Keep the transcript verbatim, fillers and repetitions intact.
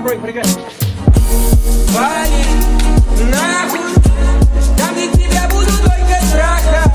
break, pretty good. Вали, нахуй, там где тебя буду только трахать.